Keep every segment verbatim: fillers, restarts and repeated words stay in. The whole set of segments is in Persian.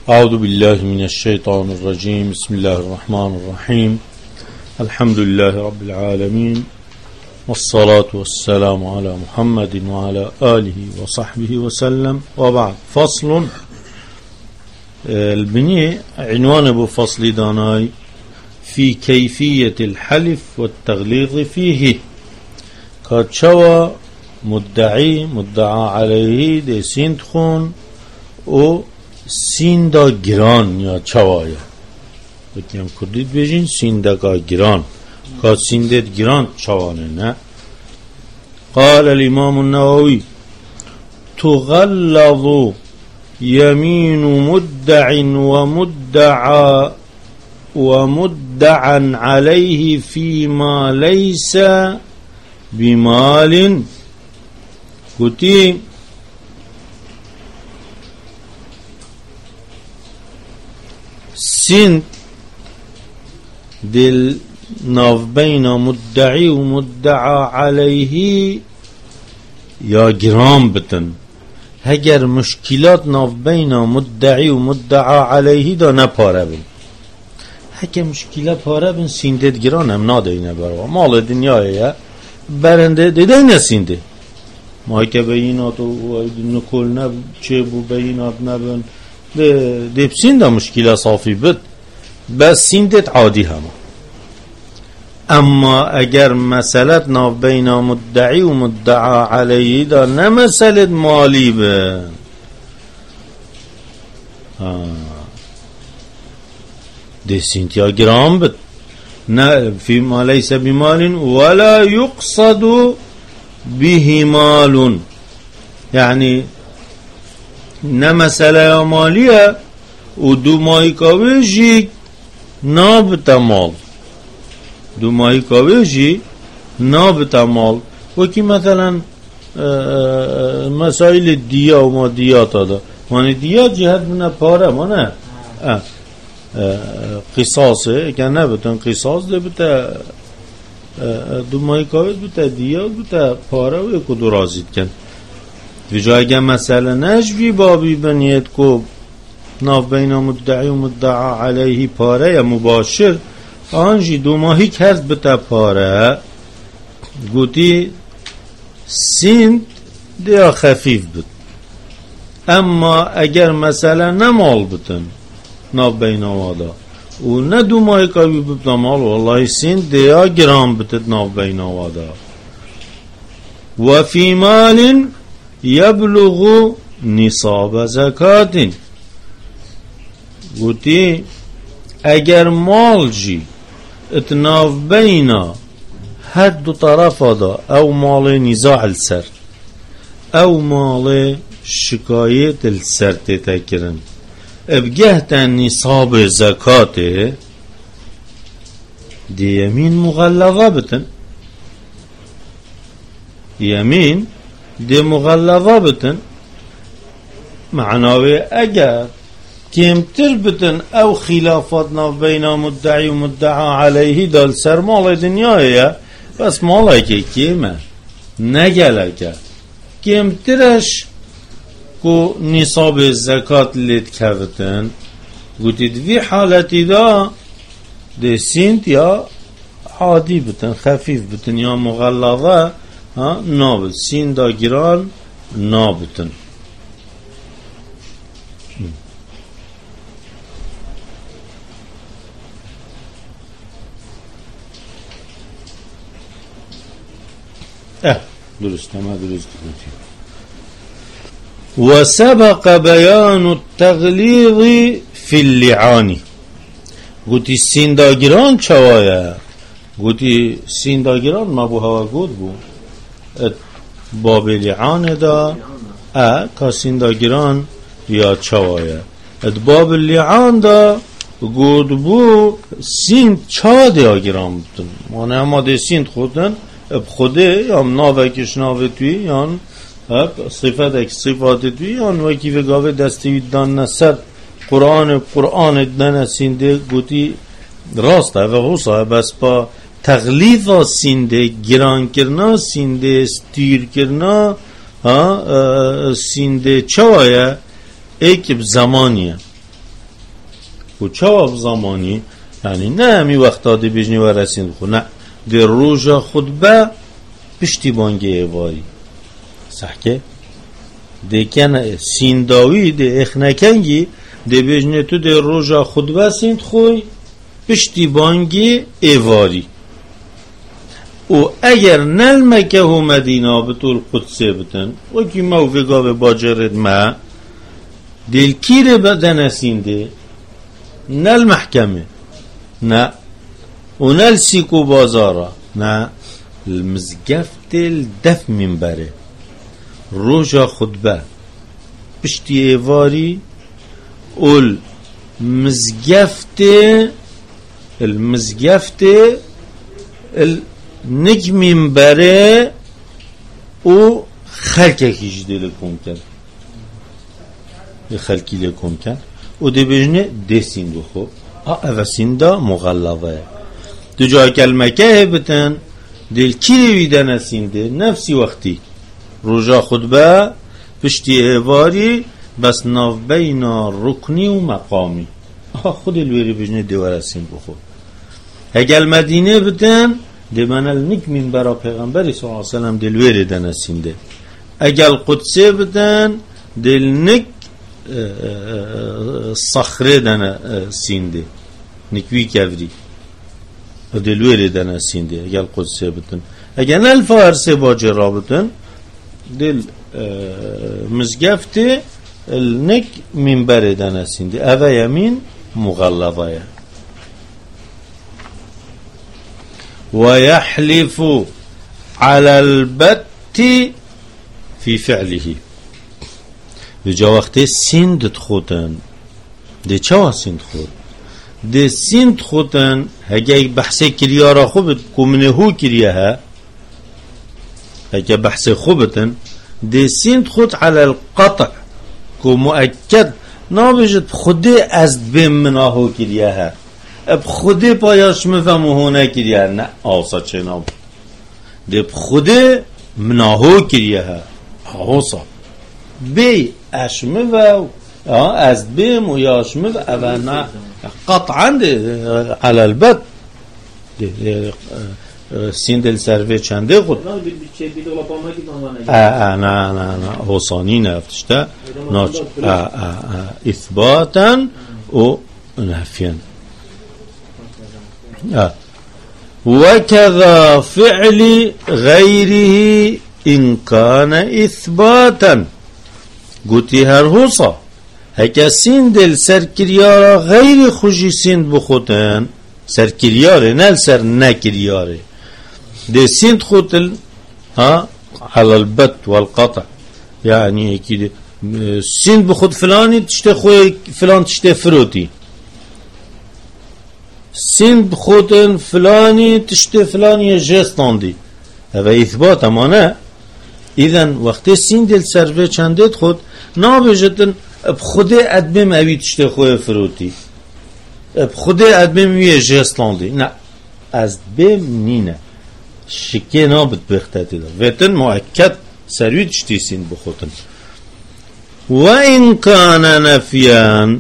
أعوذ بالله من الشيطان الرجيم. بسم الله الرحمن الرحيم. الحمد لله رب العالمين، والصلاة والسلام على محمد وعلى آله وصحبه وسلم، وبعد. فصل البنية عنوان أبو فصل داناي في كيفية الحلف والتغليظ فيه. كاتشوا مدعي مدعى عليه دي سيندخون و سیندا گران یا چوایا بگیم کردید بجین سیندگا گران که سیندت گران چوانه نه. قال الامام النووي تغلظ يمين مدع ومدعى ومدعا عليه فيما ليس بمال. قلتي سند دل ناف بين مدعي ومدعى عليه يا جرام بتن. هگر مشکلات ناف بين مدعي ومدعى عليه دا نپاره بین. هگر مشکلات پاره بین سندت گران هم نادینه بروا مال دنیایه برنده دیده نسینده ما که بینات و نکل نب چه بو بینات نبن دي بسين دا مشكلة صافي بد بس سيندت عادي هما. اما اگر مسألة ناف بين مدعي ومدعى عليه دا نمسألة مالي بن دي سينت يا جرام بد فيما ليس بمال ولا يقصد به مال، يعني نه مسئله مالیه و دو ماهی کاوشی نابتا مال دو ماهی کاوشی نابتا مال. وکی مثلا مسائل دیا و ما دیات دا مانی دیا جهت بنا پاره ما نه قصاصه که نه بتن قصاص ده بتا دو ماهی کاوش بتا دیا بتا پاره و یکو دو رازید کن وجا اگر مسئله نجوی بابی بنیت کو ناف بین مدعی و مدعا علیه پاره یا مباشر آنجی دو ماهی کرد بتا پاره گوتی سند دیا خفیف بود. اما اگر مسئله نمال بتن ناف بین وادا و نه دو ماهی کابی بتا مال والله سند دیا گرام بتد ناف بین وادا. و فی مال يبلغ نصاب زکات. گوتی اگر مال جی اتناف بینا هر دو طرف دا او مال نزاع السر او مال شکایت السر تتکرن ابگهتن نصاب زکات دی یمین مغلظه بتن. یمین دي مغلظة بتن معناوي اگر كيمتر بتن او خلافاتنا بين مدعي ومدعى عليه دال سر مال دنيايا بس مالك كيما نجلك كيمترش كو نصاب الزكاة اللي تكفتن قلت في حالتي دا دي سنت يا عادي بتن خفيف بتن يا مغلظة ها نابد سین دا گران نابتن. اه درست ما درست گفتیم. و سبق بیان التغلیظ فی اللعان. گوتی سین دا گران چوایا گوتی سین دا گران ما بو هوا گود بو باب لعان دا ا کاسین دا گران یا چوایا اد باب لعان دا گود بو سین چا دا گران بودن مانه اما ده سین خودن اب خوده یا ناوکش ناوه توی یا صفت اک صفات توی یا وکی وگاوه دستی دان نسر قرآن قرآن دن سینده گوتی راسته و غصه بس با تغلیظ سینده گران کرنا سینده استیر کرنا ها سینده چوایه ایک زمانیه و چواب زمانی یعنی نه همی وقتا دی بجنی و رسین خود نه دی روژا خطبه پشتی بانگی ایواری سحکه دی کنه سینداوی دی اخنکنگی دی بجنی تو دی روژا خطبه سیند خوی پشتی بانگی ایواری و اگر نلمکه و مدینه بطول قدسه بتن و که موفقا به باجرد ما دل کیر بدن سینده نل محکمه نه و نل سیکو بازارا نه المزگفت الدف منبره روژا خطبه پشتی ایواری اول مزگفت المزگفت نک منبره او خلکه کیش دل کن کرد خلکی لکن کرد او دی بجنه ده سیندو خوب او سیندا مغلظه دو جا کلمه که بتن دل کی ویدن سینده نفسی وقتی روژا خطبه پشتی ایواری بس ناف بینا رکنی و مقامی خود الویری بجنه دیوار سین بخور اگر مدینه بتن دی منال نک من برا پیغمبری صلی اللہ علیہ وسلم دل ویری دن سینده اگر قدسه بتن دل نک صخره دن سینده نکوی کفری دلویری دن سینده اگر قدسه بتن اگر نل فارسه باجه را بتن دل مزگفته نک منبر دن سینده اوه یمین مغلظه ويحلف على البت في فعله جا وقتی سیند خودن ده چه سیند خود ده سیند خودن هگه بحث کریا را خوبت کمنه هو کریه ها هگه بحث خوبتن ده سیند خود على القطع که مؤکد نابجد خوده از بیم مناهو کریه ها اب خوده پایاش مفهمو نه کریه نه آسا چه نام ده خوده مناهو کریه ها آسا بی اشمه و از بیم و یاشمه و اونا قطعا على البت سیندل سروه چنده خود نه نه نه حسانی نفتشته اثباتا و نفیا وكذا فعل غيره إن كان إثباتا گوتی هر حوصا هکا سیندل سرکریارا غیر خوشی سیند بخوتن سرکریاره نل سر نکریاره ده سیند خوتل ها على البت والقطع يعني كده سیند بخوت فلانی تشته خوی فلان تشته فروتی سیند بخوتن فلانی تشته فلانی جستاندی هذا اثبات امانه اذن وقتی سیندل سروه چندت خود نابجتن اب خوده ادمیم اوی تشته خوی فروتی اب خوده ادمیم اوی جستاندی نه از بیم نینه شکه نابد بختتی دا ویتن مؤکد سروی تشتی سیند بخوتن و این کان نفیان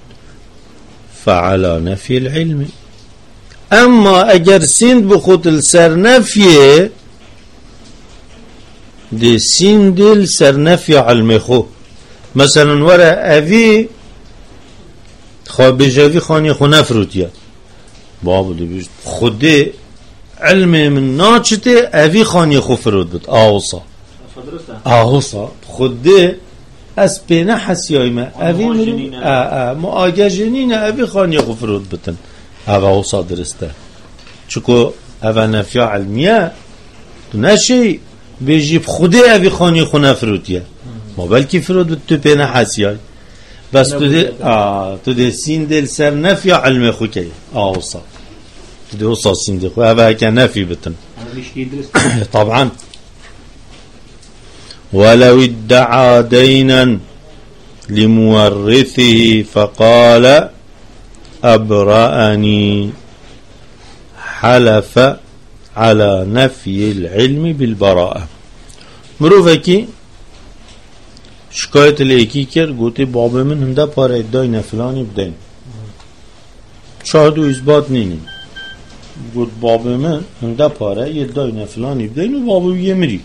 فعلا نفی العلم اما اگر سیند بخوتل سر نفیه دی سیندل سر نفی علم خو مثلا وره اوی خواب جاوی خانی خو نفروتیه بابا دی بیشت خوده علم من ناچته اوی خانی خو فرود بود آوسا آوسا خوده از پینه حسیای ما اوی معاگه جنین اوی خانی خو فرود بتن اوه آوسا درسته چکو اوه نفی علمیه تو نشی بیجیب خوده اوی خانی خو نفروتیه ما بلکی فرود بود تو پینه حسیای بس تو ده تو ده سیندل سر نفی علم خو که آوسا تو ده اوسا سیندل خو اوه که نفی بتن طبعا ولو ادعى دينا لمورثه فقال أبرأني حلف على نفي العلم بالبراءة مروفه کی شکایت لیکی کرد گوتی بابا من هنده پاره ادعای نفلانی بدین شاهد و اثبات نینیم گوت باب من هنده پاره یه داینه فلانی بدین و بابو یه مری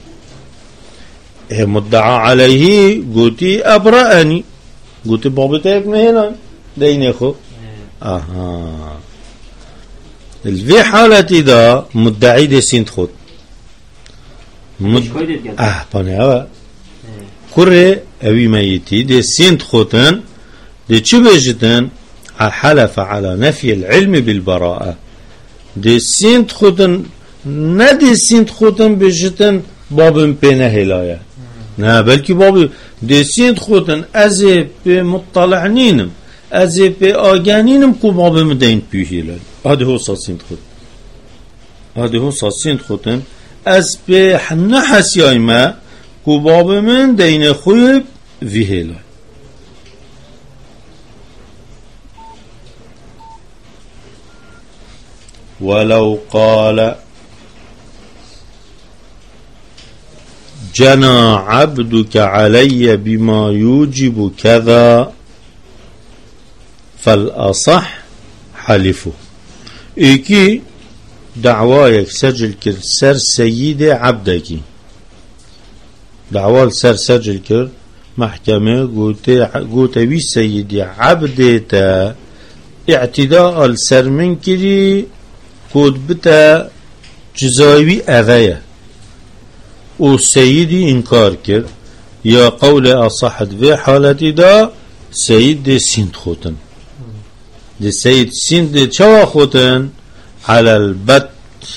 مدعا علیه گوتی ابرانی گوتی بابتا یک مهلان دینه خو آها الفي حالتي دا مدعي دي سينت خود مد... اه باني اوه كره اوي ميتي دي سينت خودن دي چه بجدن حلف على نفي العلم بالبراءة دي سينت خودن نا دي سينت خودن بجدن بابن بينه هلاية نا بلكي بابي دي سينت خودن ازي بمطلعنينم ازي بآگانينم كو بابي مدين بيه هلاية هذا هو صاصين خود هذا هو صاصين خودن از به نحس یای ما کو باب من دین خوب ویهلا ولو قال جنى عبدك علي بما يوجب كذا فالأصح حلفه ایکی دعوایک سجل کرد سر سید عبدکی دعوال سر سجل کرد محکمه گوته وی سید عبدتا اعتداء السر من کری کود بتا جزایوی اوه او سیدی انکار کرد یا قول اصحت في حالتی دا سید دی سند خوتن دي سيد سين دي شوا خوتن على البت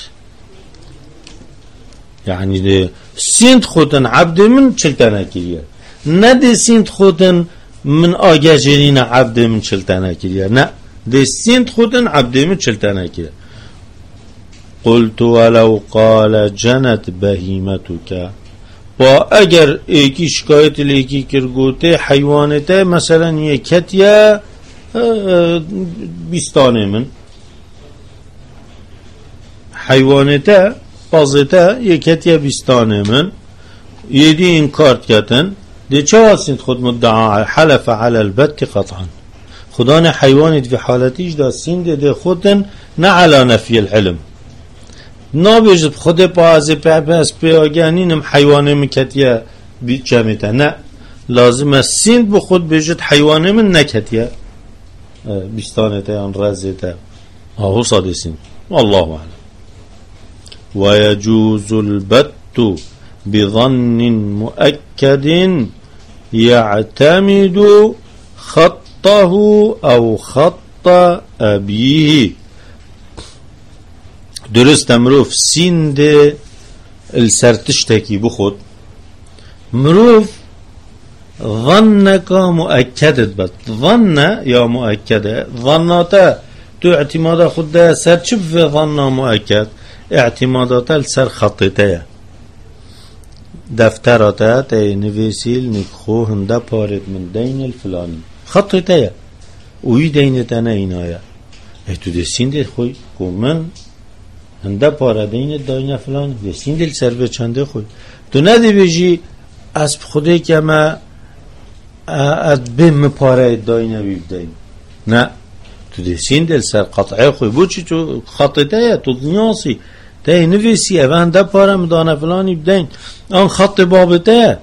يعني دي سين خوتن عبد من شلتنا كريا ندي سين خوتن من آجاجرين عبد من شلتنا كريا نا دي سين خوتن عبد من شلتنا كريا قلت ولو قال جنت بهيمتك با اگر ایکی شکایت لیکی کرگوته حیوانته مثلا یکتیا بیستانه من حیوانته بازته یکتیا بیستانه من یدی این کارت کتن دی چه واسید خود مدعا حلف على البت قطعا خدان حیوانت في حالتیش دا سینده دی خودن نه علا نفی العلم نابجد خود پازه پس پیاگانینم حیوانه مکتیه بی جمعیته نه لازم است سیند بخود بجد حیوانه من نکتیه بیستانته یا رزیته آهو صادی سیند والله اعلم ويجوز البت بظن مؤكد يعتمد خطه او خط أبيه درست مروف سیند السرتشتکی بخود مروف ظنك مؤكدت بد ظن يا مؤكده ظناته تو اعتماد خود ده سر چب في ظن مؤكد اعتمادات السر خطته دفتراته ته نویسیل نکخو هنده پارد من دین الفلانی خطته اوی دینته نه اینایا ای تو ده سیند خوی کو من هنده پاردین داینه فلان وسین دل سر به چنده خود تو ندی بجی از خوده که ما از بیم پاره داینه بیبدین نه تو دسین دل سر قطعه خوی بو چی تو خطه تو دنیاسی ده نویسی او هنده پاره مدانه فلانی بدین آن خط بابته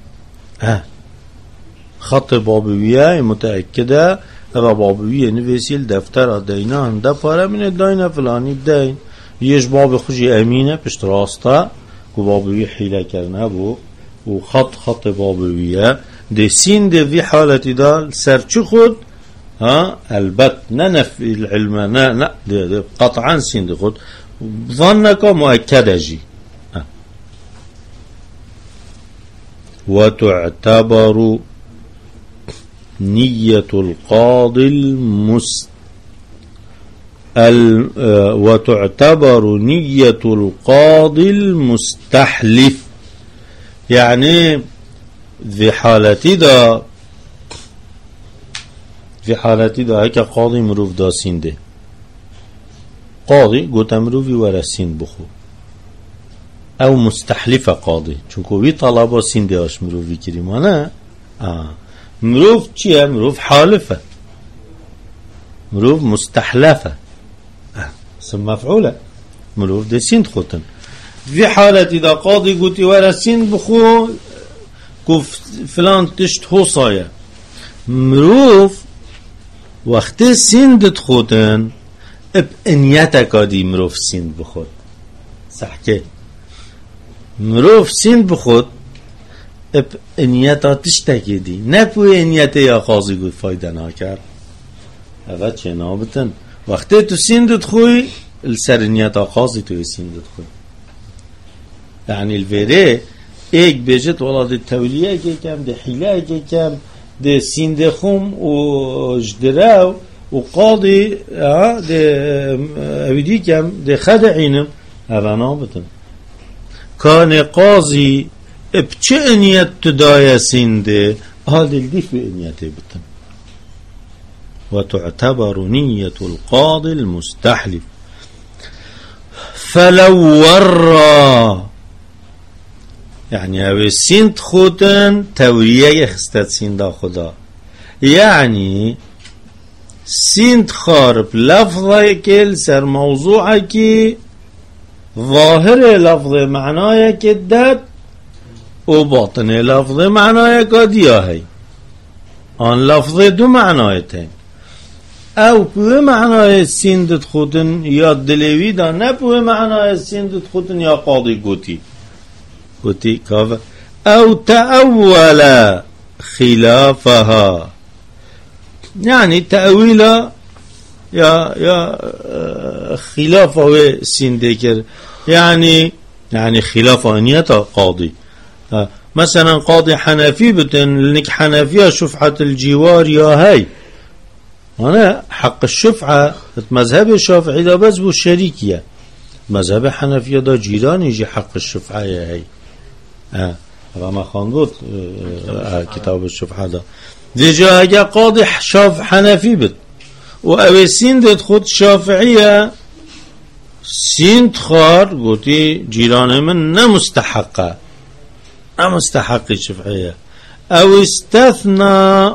خط بابویه متأکده و بابویه نویسیل دفتر دینه هنده پاره من داینه فلانی بدین یش باب خوشی امینه پشت راسته که بابوی حیله کرنه بو و خط خط بابویه ده سین ده وی حالتی دا سرچی خود ها البت نه نفی العلم نه نه ده, ده قطعا سین ده خود ظنک مؤکده جی و تعتبر نیت القاضی المست وتعتبر نية القاضي المستحلف يعني في حالتي دا في حالتي دا هيك قاضي مروف دا سنده قاضي قوت مروفي ورا سند بخو او مستحلف قاضي چونكو وي طلبا سنده اش مروفي كريمانه آه. مروف چيه مروف حالفه مروف مستحلفة اسم مفعولة مروف دي سند خوتن في حالة إذا قاضي قوتي ورا سند بخو كف فلان تشت حصايا مروف وقت سند خوتن اب انيتك دي مروف سند بخود صحكي مروف سند بخود اب انيتا تشتكي دي نبوي انيتا يا قاضي قوت فايدة ناكر هذا چه نابتن وقت تو سند تخوي السر انيتا قاضي تو سند تخوي يعني الفيري ايك بيجت والله دي التولية كي كم دي حيلة كي كم دي سند خوم و جدراو وقاضي اه دي اويدي كم دي خدعينم هذا نابتن كان قاضي بچه انيت تدايا سند هذا الدي في انيته بتن وتعتبر نية القاضي المستحلف فلو ورى يعني اوه سند خوتن توريه يخستت سند خدا يعني سند خارب لفظه كل سر موضوعه كي ظاهر لفظه معناه كدت وباطن لفظه معناه كدياهي آن لفظه دو معناه تين او بو معناه سند خوتن یا دلوی دا نه بو معناه سند خوتن یا قاضي قوتي قوتي كاف او تأول خلافها يعني تأويل يا يا خلافه سندكر يعني يعني خلاف انيته قاضي مثلا قاضي حنفي بتن لنك حنفية شفعة الجوار يا هاي أنا حق الشفعة مذهب الشافعي ده بس بو الشريكية مذهب حنفية ده جيران يجي حق الشفعة يا هاي اه رما خاندوت اه كتاب الشفعة ده دي جاء قاضي شاف حنفي بت وأوي سند خود شافعية سند خار قلتي جيران من نمستحقة نمستحق الشفعية أو استثنى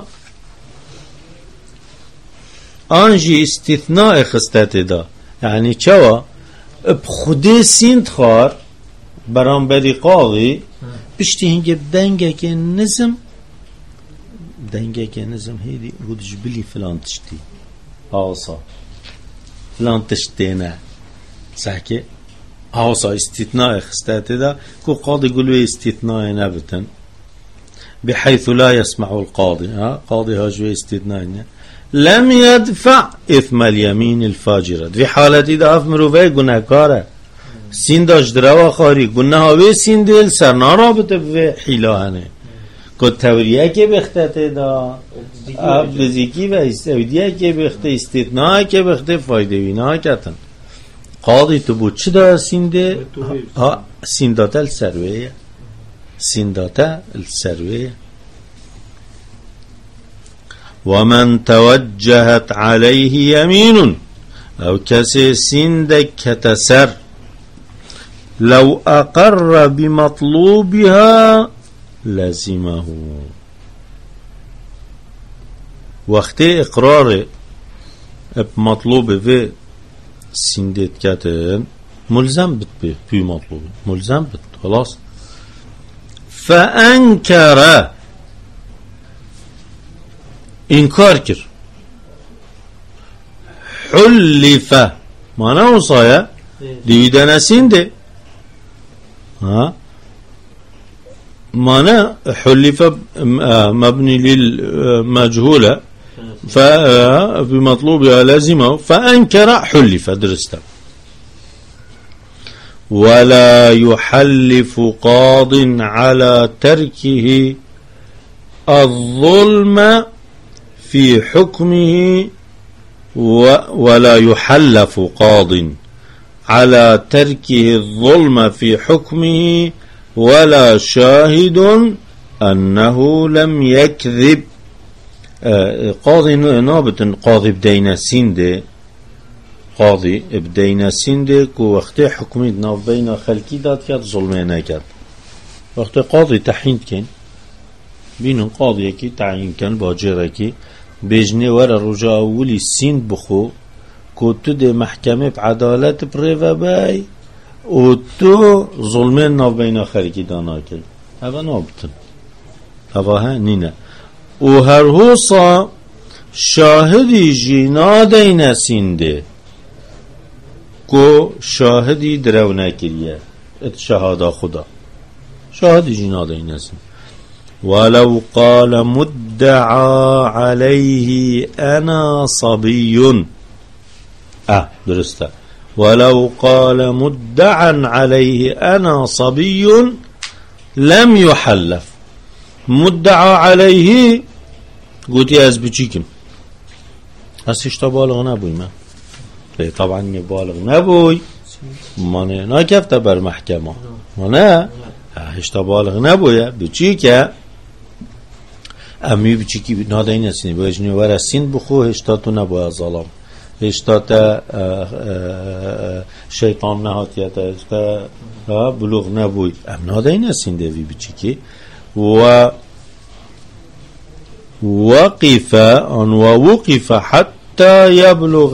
آنجي استثناء خستت دا يعني چوا بخودي سند خار برانبري قاضي بشتي هنگه بدنگه که نظم بدنگه که نظم هيدي قد جبلي فلان تشتي آوصا فلان تشتينا صحكي آوصا استثناء خستات دا كو قاضي قلوه استثناء نبتن بحيث لا يسمع القاضي ها قاضي هاجوه استثناء لم يدفع إثم اليمين الفاجرة في حالة إذا أفمرو في قناه كاره سنداش دروا خاري قناه وي سندل سرنا رابطه في حيلانه كو توريه كي بختته دا ابدزيكي و استوديه كي بخته استثناء كي بخته فايده وينا كتن قاضي تو بو چه دا سنده ها سنداتا السرويه سنداتا السرويه ومن توجهت عليه يمين او كسي سندك كتسر لو أقر بمطلوبها لازمه وقت إقرار بمطلوب في سندت كاتن ملزم بت بمطلوب ملزم بت خلاص فأنكر إنكار كر حلف معنى وصايا ديدنا سنده ها معنى حلف مبني للمجهولة فبمطلوبها لازمه فأنكر حلف درسته ولا يحلف قاض على تركه الظلم في حكمه ولا يحلف قاض على تركه الظلم في حكمه ولا شاهد أنه لم يكذب قاضي نابت قاضي بدينا سنده قاضي بدينا سنده كو وقت حكمي ناف بين خلقي داد كد ظلمه نكد وقت قاضي تحين كن بين قاضي كي تعيين كان باجره كي بجنه ور رجا اولی سیند بخو که تو ده محکمه عدالت پره و بای و تو ظلمه ناو بین آخری که دانا کرد اوه نابتن اوه ها نینه و هر حوصا شاهدی جینا دینه سینده که شاهدی درو نکریه ات شهاده خدا شاهدی جینا دینه سینده ولو قال مدعا عليه أنا صبي اه درسته ولو قال مدعا عليه أنا صبي لم يحلف مدعا عليه قلت از بچیکم هستش تا بالغ نبوی من طبعا می بالغ نبوی مانه ناکفته بر محکمه مانه هشتا بالغ نبویه بچیکه امی بچی کی ناده این هستینی باید نیوار از سین بخو هشتا تو نباید ظالم هشتا تا شیطان نهاتیت هشتا بلوغ نبوی ام ناده این هستینده وی بچی کی و وقف ان ووقف حتى يبلغ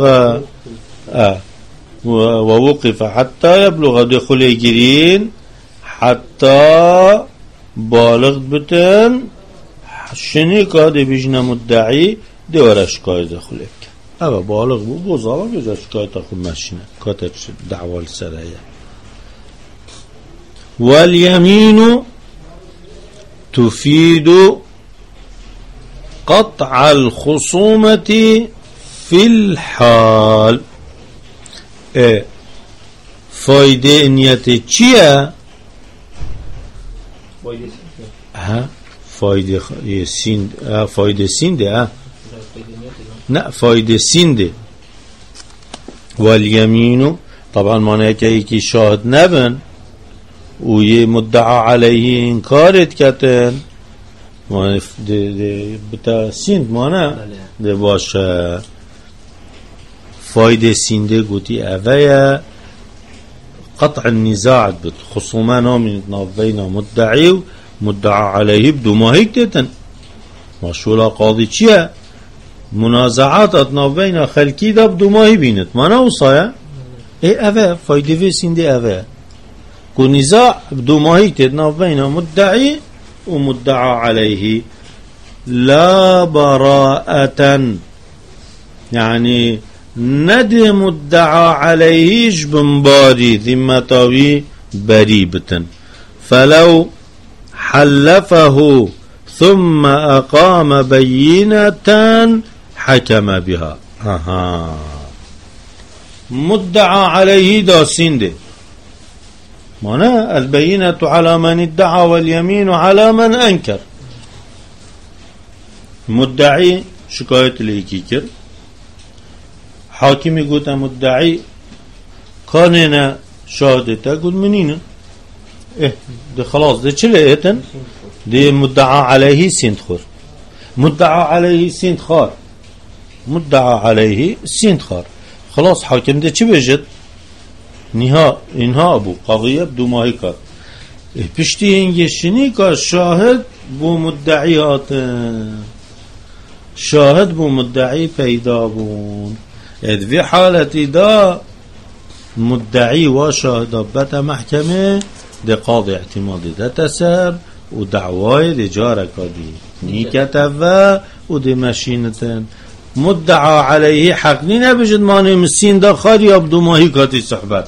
ووقف حتى يبلغ دخول گرین حتى بالغ بتن شنی که ده بیجنه مدعی دوار شکایت دخل بکن اوه بالغ بو بوزالا بیجا شکایت دخل مشینه کاتر دعوال سرایه والیمین تفید قطع الخصومة في الحال اه فایده نیت چیه؟ ها فایده سین فایده سینده نه فایده سینده والیمینو طبعا معنی که یکی شاهد نبن و یه مدعا علیه انکارت کتن معنی بتا سیند معنی ده باشه فایده سینده گوتی اوه قطع النزاع بد خصوما نامن بين مدعي ومدعى عليه بدو ماهيك تتن مشهولا قاضي چيه منازعات اتنا بين خلقي دا بدو ماهي بينت مانا وصايا اي اوه فايده في سنده اوه كو نزاع بدو ماهيك تتنا بين مدعي ومدعى عليه لا براءة يعني ندي مدعى عليه بنباري ذمتاوي بريبة فلو حلفه ثم أقام بينة حكم بها أها مدعى عليه دا سند معنى البينة على من ادعى واليمين على من أنكر مدعي شكاية ليكيكر حاکمی گوته مدعی کانینا شاهدته گوت منینه اه ده خلاص ده چله ایتن ده مدعا علیه سند خور مدعا علیه سند خار مدعا علیه سند خار خلاص حاکم ده چه بجد نها اینها ابو قضیه بدو ماهی کار پشتی اینگه شنی که شاهد بو مدعیات شاهد بو مدعی پیدا بون في حالة دا مدعي وشاهد بتا محكمة دي قاضي اعتمادي دا تسر ودعواي دي جارة كادي نيكتفا ودي ماشينة مدعى عليه حق نبجد ماني مسين دا خاري ابدو ماهي كاتي صحبت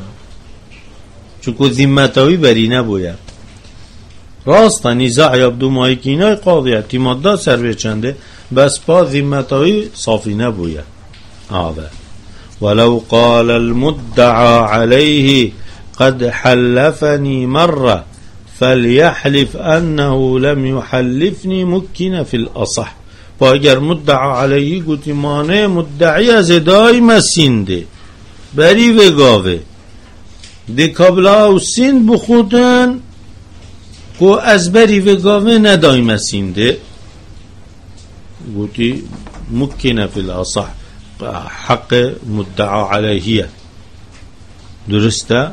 چونكو ذمتاوي بري نبويا راستا نزاع يبدو ماهي كيناي قاضي اعتماد دا سر بچنده بس با ذمتاوي صافي نبويا هذا ولو قال المدعى عليه قد حلفني مرة فليحلف أنه لم يحلفني مكن في الأصح فاگر مدعى عليه قلت مانه مدعي از دائما سنده بری وگاوه دی کابلا و سند بخودن کو از بری وگاوه ندائما سنده قلت مكن في الأصح حق مدعى عليه درسته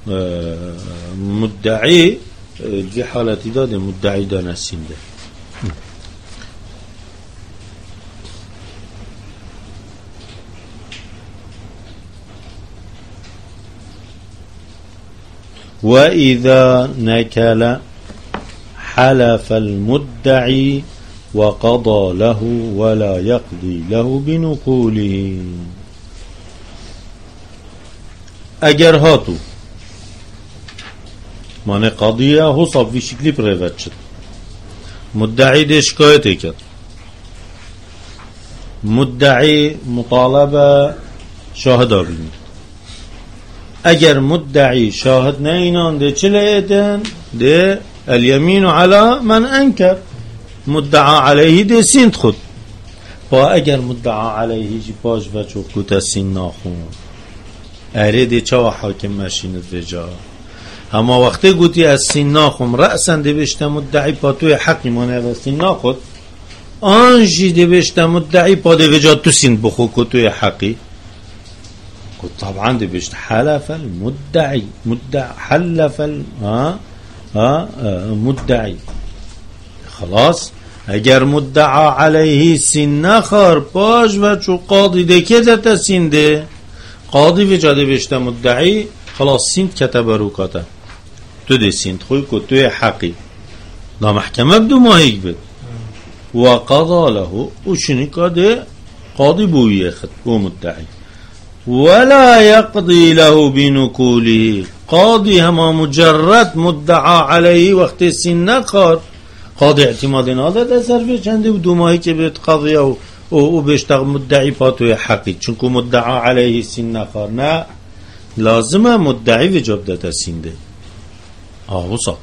مدعي في حالة داد مدعي دان السنده وإذا نكل حلف المدعي وقضى له ولا يقضي له بنقوله. اگر هاتو مانه قضیه حساب وی شکلی پروت شد، مدعی ده شکایت کرد، مدعی مطالبه شاهد آبینید. اگر مدعی شاهد نه اینان ده چه لیدن؟ ده الیمین علی من انکر، مدعا علیه ده سیند خود. با اگر مدعا علیه جی پاش و چوکوت سین ناخون اره ده چه حاکم مشیند وجا. اما وقتی گوتی از سین ناخون رأسن ده بشته مدعی پا توی حقی مانه و سین ناخود، آنجی ده بشته مدعی پا ده وجا تو سیند بخو که توی حقی. طبعا ده بشت حلف المدعي مدع حلف ال ها ها مدعي خلاص. اگر مدعا علیه سین نخار باش و چو قاضی ده که ده سین ده قاضی وجاده بشته مدعی خلاص سین کتب روکاته تو ده سین خوی که توی حقی لا محکمه بدو ماهیگ بد و قضا له و شنکا ده قاضی بویه خد و مدعی ولا يقضي له بنقوله. قاضي هما مجرد مدعا عليه وقت سن نخار قاضي اعتماد نادر اثر به چنده دو ماهی که بهت قضیه و او بشتغ مدعی پاتوی حقی چونکو مدعا علیه سن نخار نه لازمه مدعی وجاب داده سنده آوصا.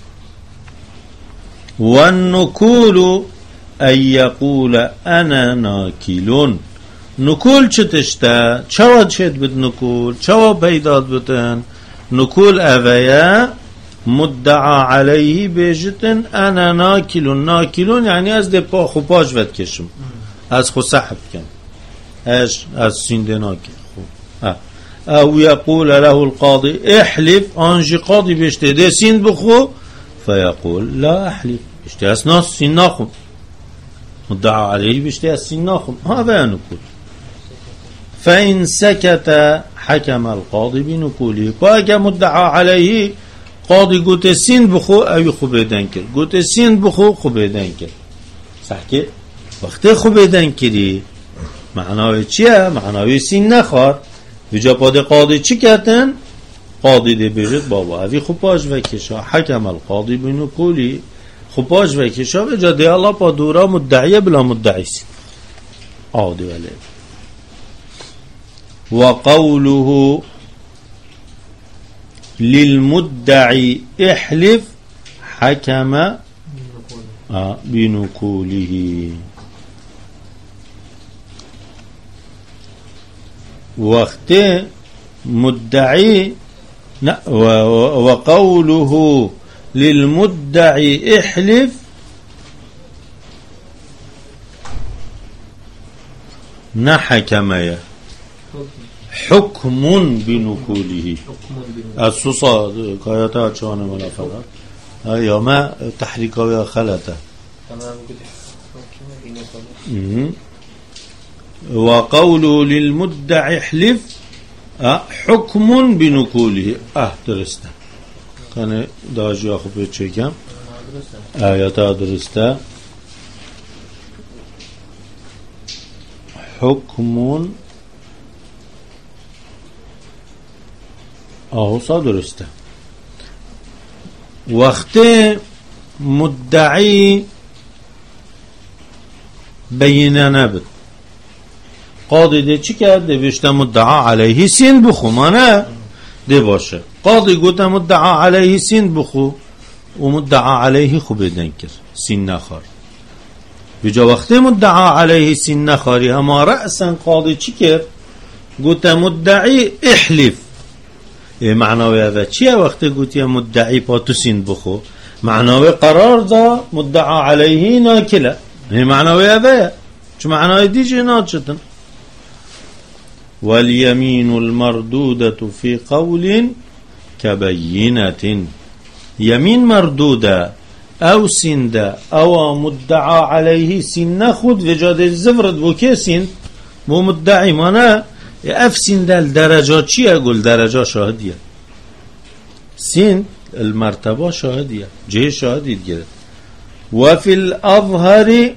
والنکول ان یقول انا ناکلون. نکول چه تشته؟ چوا چید بید نکول؟ چوا پیداد بتن؟ نکول اویا مدعا علیه بیجتن انا ناکلون. ناکلون یعنی از ده پا خو پاش ود کشم، از خو سحب کن، اش از سینده ناکل. او یقول له القاضی احلف، آنجی قاضی بشته ده سیند بخو فیقول لا احلف، بشته از ناس سین ناخون، مدعا علیه بشته از سین ناخون. ها اویا نکول. فإن سكت حكم القاضي بنقوله. فاجا مدعا عليه قاضي قلت سين بخو او خو بدن کر، قلت سين بخو خو بدن کر. صح که وقتی خو بدن کری معنای چیه؟ معنای سین نخواد. وجا پاد قاضی چی کردن؟ قاضی ده بجد بابا اوی خو پاش وکشا حکم القاضی بنقوله. خو پاش وکشا وجا ده الله پا دورا مدعی بلا مدعی سین عادی ولی. وقوله للمدعي احلف حكم بنقوله. وقت مدعي وقوله للمدعي احلف نحكم حكم بنقوله. السوسة كايتا چانه ملافظة يا ما تحريكا يا خلطة. وقوله للمدعي احلف حكم بنقوله. اه درسته كان داجي اخو بيتشيكم آياتا درسته. حكم آهوسا درسته. وقت مدعی بینه نبود قاضی ده چی کرد؟ ده بشته مدعا علیه سین بخو مانه ده باشه. قاضی گوته مدعا علیه سین بخو و مدعا علیه خو بدن کرد سین نخار. بجا وقت مدعا علیه سین نخاری اما رأسا قاضی چی کرد؟ گوته مدعی احلف. معناوی اوه چیه وقتی گوتی مدعی پا تو سیند بخو؟ معناوی قرار دا مدعا علیه ناکله. معناوی اوه چو معناوی دیجه ناچتن. والیمین المردودة فی قول کبینت. یمین مردوده او سینده او مدعا علیه سین نخود و جاده زفرد بو که سیند بو مدعی مانه اف سینده درجات چیه؟ گل درجا شاهدیه سين المرتبة شاهدية جه شاهد يتجرد. وفي الأظهر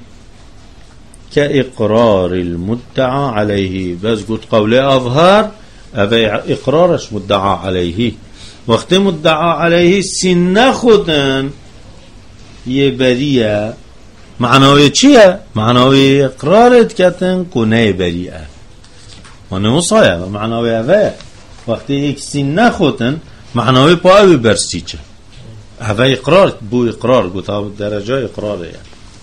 كإقرار المدعى عليه، بس قلت قولي أظهر أبي إقرارش مدعى عليه، وقت مدعى عليه سن خودن يبريئة معناوي چيه؟ معناوي إقرارت كتن كونه بريئة ونمو صايا معناوي أبي وقت ایک سن خودن معناوي باوي برسيچه أبي إقرار بو إقرار قلت درجة إقراره يعني.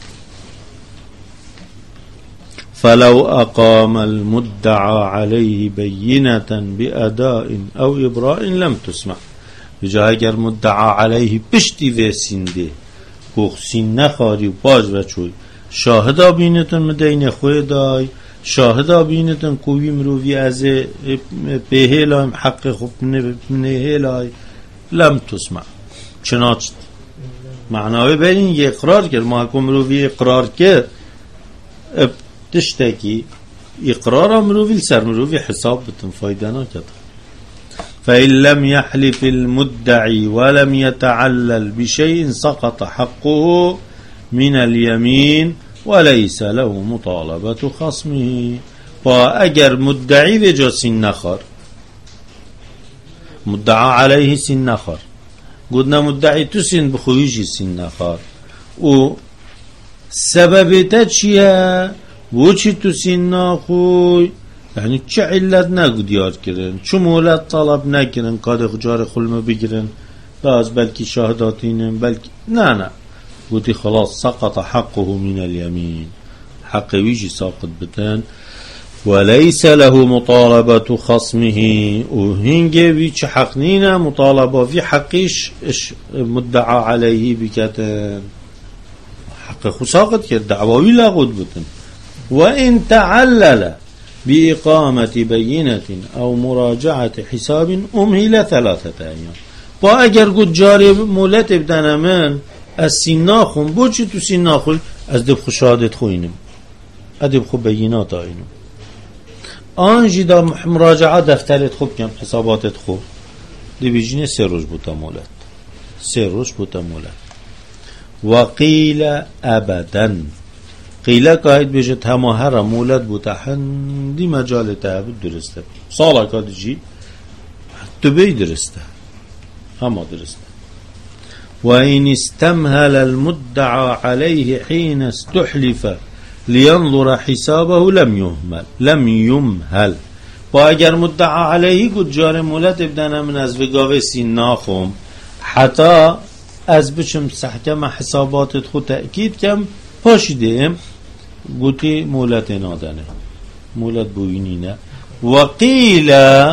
فلو أقام المدعى عليه بينة بأداء أو إبراء لم تسمع. بجا اگر مدعى عليه پشتی و سنده گوخ سن خاری و باز بچوی شاهدا بینتن مدین خوی دای شاهدا بینتن کوی مروی از بهیلایم حق خوب نهیلای لم تسمع چنانچه معناوی برین یه اقرار کرد محکم مروی اقرار کرد تشتكي إقرار مروفي لسر مروفي حساب بتن فايدانا كده. فإن لم يحلف المدعي ولم يتعلل بشيء سقط حقه من اليمين وليس له مطالبة خصمه. فأجر مدعي بجا سن نخر مدعى عليه سن نخر قلنا مدعي تسن بخويج سن نخر و سبب تشيها وچی تو سینا خوی یعنی چه علت نگو دیار کردن چه مولد طلب نکردن کاد جار خلمه بگیرن باز بلکی شهاداتینن بلکی نه نه گوتی خلاص سقط حقه من اليمين حق ویجی ساقط بتن وليس له مطالبة خصمه و هنگه ویچ حق نینه مطالبه في حقش مدعا عليه بکتن حق خو ساقط کرد دعواوی لغود بتن. وإن تعلل بإقامة بينة أو مراجعة حساب أمهل ثلاثة أيام. با اگر گود جاری مولت بدن من از سیناخون بوچی تو سیناخون از دب خو شهادت خوینم ادب خو بینات آینم آنجی دا مراجعه دفترت خوب کم حساباتت خوب دی بیجینه سه روز بوتا مولت سه روز بوتا مولت. وقیل ابداً قیله قاید بشه تماهر مولد بوده هندی مجال تعبد درسته سالا کادی جی دبی درسته همه درسته. و این استمهل المدعى عليه حين استحلف لينظر حسابه لم يهمل لم يمهل. با اگر مدعى عليه گود جار مولد ابدن من از وگاوه سین ناخم حتی از بچم سحکم حساباتت خود تأکید کم پاشیدیم گوتی مولت نادنه مولت بوینی نه. و قیل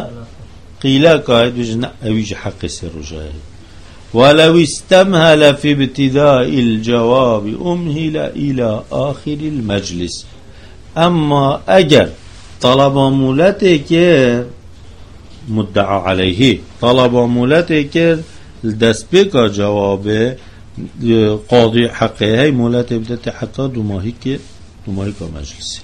قیل قاید بجه نه اویج حق سر رجای. ولو استمهل في ابتداء الجواب امهل الى آخر المجلس. اما اگر طلب مولته که مدعا علیه طلب مولته که دست بکا جوابه قاضی حقه های مولت بدت حتی دو ماهی که دو ماهی که مجلسی.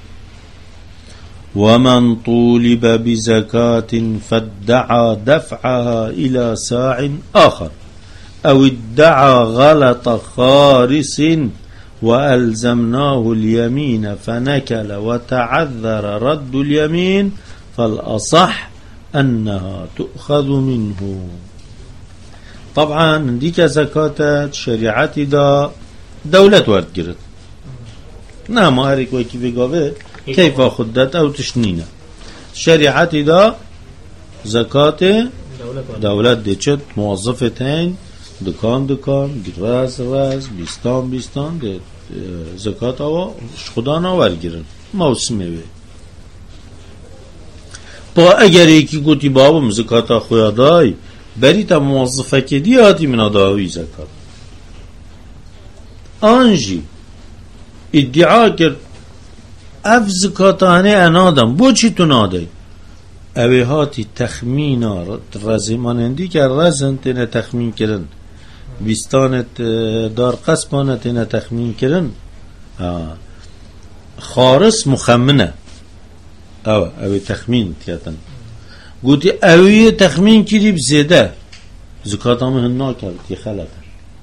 ومن طولب بزكاة فادعى دفعها إلى ساع آخر أو ادعى غلط خارس وألزمناه اليمين فنكل وتعذر رد اليمين فالأصح أنها تؤخذ منه. طبعا ديك زكاة شريعتي دا دولة ورد گرد نه ما هر کوئی کی بگاوه کیف خودت او تشنینه شریعتی دا زکات دولت دیچت موظفتین دکان دکان راز راز بیستان بیستان ده زکات آوا خدا ناور گیرن موسمه بی. با اگر یکی گوتی بابم زکات خویا دای بری تا موظفه که دی آتی من داوی زکات آنجی ادعا کرد اف زکاتانه انادم بو چی تو نادی اوی هاتی تخمین رزی مانندی که رزن تینه تخمین کرن بیستانت دار قسمانه تینه تخمین کرن خارس مخمنه او اوی تخمین کردن گوتی اوی تخمین کردی بزیده زکات هم هن نکرد یه خلطه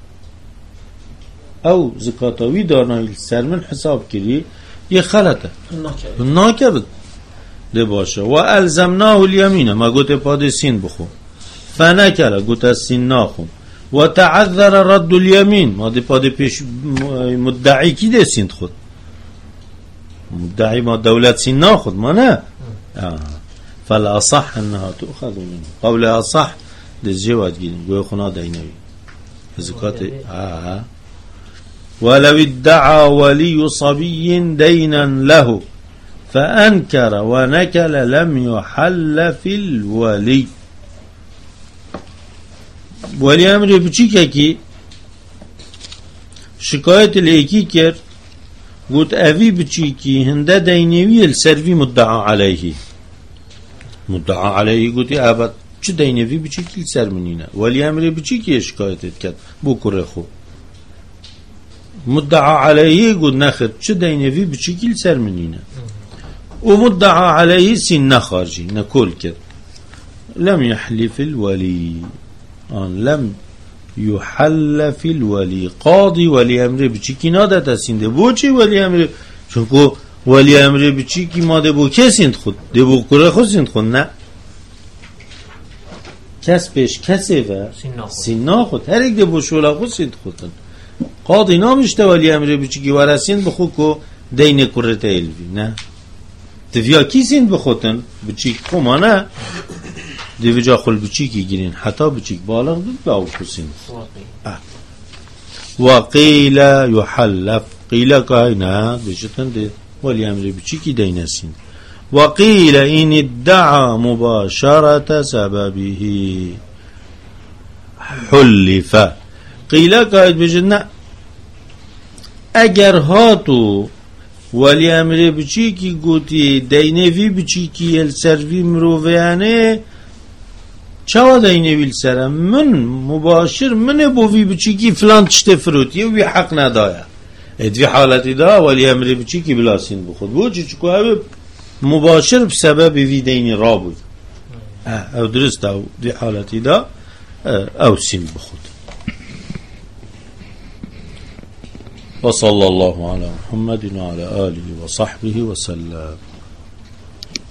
او زکاتاوی دانایی سر من حساب کردی یه خلطه نکرد ده باشه و الزمناه الیمینه ما گوته پاد سین بخون فنکره گوته سین ناخون و تعذر رد الیمین ما ده پاد پیش مدعی کی ده سین خود مدعی ما دولت سین ناخود ما نه فالاصح انها تؤخذ منه قول اصح ده جواد گیریم گوه خونا دینوی زکات آه ولو ادعى ولي صبي دينا له فأنكر ونكل لم يحل في الولي ولی امر بچی که کی شکایت لیکی کرد گوت اوی بچی کی هنده دینوی السروی مدعا علیه مدعا علیه گوتی ابد چه دینوی بچی کی سر منینه ولی امر بچی کی شکایتت کرد بو کره خو مدعا علیه گوت نخد چه دینوی بچی کی سر منینه و مدعا علیه سین نخارجی نکل کرد لم يحلف الولي آن لم يحل في الولي قاضي ولی امر بچی کی ناده تسینده بو چی ولی امر چون که ولی امر بچی کی ماده بو که سیند خود ده بو کره خود سیند خود نه کس پیش کسی و سین ناخود هر یک ده بو شولا خود سیند خودن قاضی نامشته ولی امر بچی کی ورسیند بخود که دین کره تیلوی نه دویا کی سیند بخودن بچی که ما نه دیو جا خل بچی کی گیرین حتی بچی بالغ دید به او کسین و قیل یحلف قیل که نه بشتن دید ولی امر بچی کی دینسین و قیل این ادعا مباشرت سببه حلف قیل که بشتن نه اگر هاتو ولی امر بچی کی گوتی دینوی بچی کی السروی مروفیانه چاوا دینویل سرم من مباشر من بوی بچی کی فلان تشته فروتیه وی حق ندایا ادوی حالتی دا ولی امر بچی کی بلاسین بخود بو چی چکو او مباشر بسبب وی دینی را بود او درست او دی حالتی دا او سین بخود وصلى الله على محمد وعلى آله وصحبه وسلم